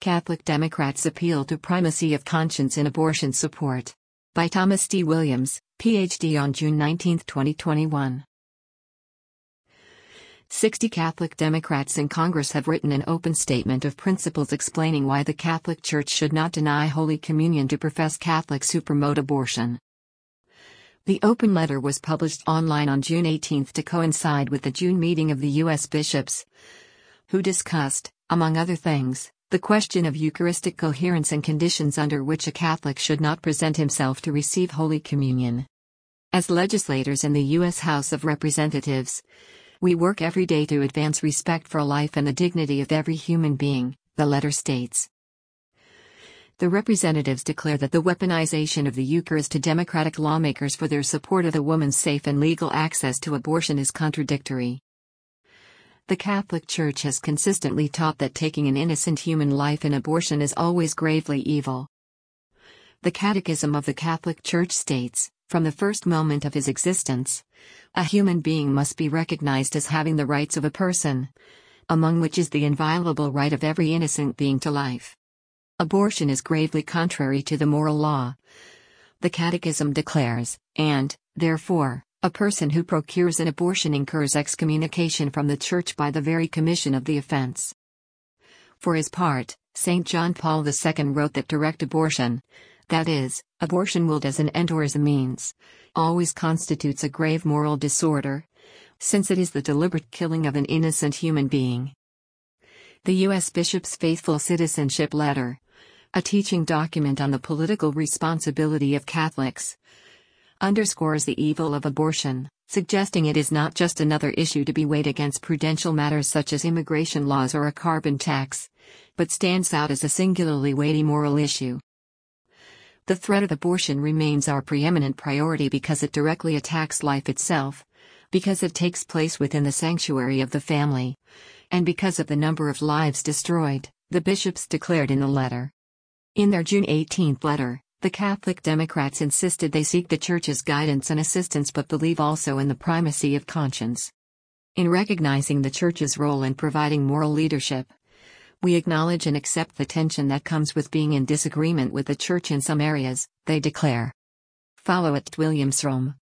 Catholic Democrats appeal to primacy of conscience in abortion support. By Thomas D. Williams, Ph.D. on June 19, 2021. 60 Catholic Democrats in Congress have written an open statement of principles explaining why the Catholic Church should not deny Holy Communion to professed Catholics who promote abortion. The open letter was published online on June 18 to coincide with the June meeting of the U.S. bishops, who discussed, among other things, the question of Eucharistic coherence and conditions under which a Catholic should not present himself to receive Holy Communion. As legislators in the U.S. House of Representatives, we work every day to advance respect for life and the dignity of every human being, the letter states. The representatives declare that the weaponization of the Eucharist to Democratic lawmakers for their support of the woman's safe and legal access to abortion is contradictory. The Catholic Church has consistently taught that taking an innocent human life in abortion is always gravely evil. The Catechism of the Catholic Church states, from the first moment of his existence, a human being must be recognized as having the rights of a person, among which is the inviolable right of every innocent being to life. Abortion is gravely contrary to the moral law, the Catechism declares, and, therefore, a person who procures an abortion incurs excommunication from the Church by the very commission of the offense. For his part, St. John Paul II wrote that direct abortion, that is, abortion willed as an end or as a means, always constitutes a grave moral disorder, since it is the deliberate killing of an innocent human being. The U.S. Bishop's Faithful Citizenship Letter, a teaching document on the political responsibility of Catholics, underscores the evil of abortion, suggesting it is not just another issue to be weighed against prudential matters such as immigration laws or a carbon tax, but stands out as a singularly weighty moral issue. The threat of abortion remains our preeminent priority because it directly attacks life itself, because it takes place within the sanctuary of the family, and because of the number of lives destroyed, the bishops declared in the letter. In their June 18 letter, the Catholic Democrats insisted they seek the Church's guidance and assistance but believe also in the primacy of conscience. In recognizing the Church's role in providing moral leadership, we acknowledge and accept the tension that comes with being in disagreement with the Church in some areas, they declare. Follow at Williams Rome.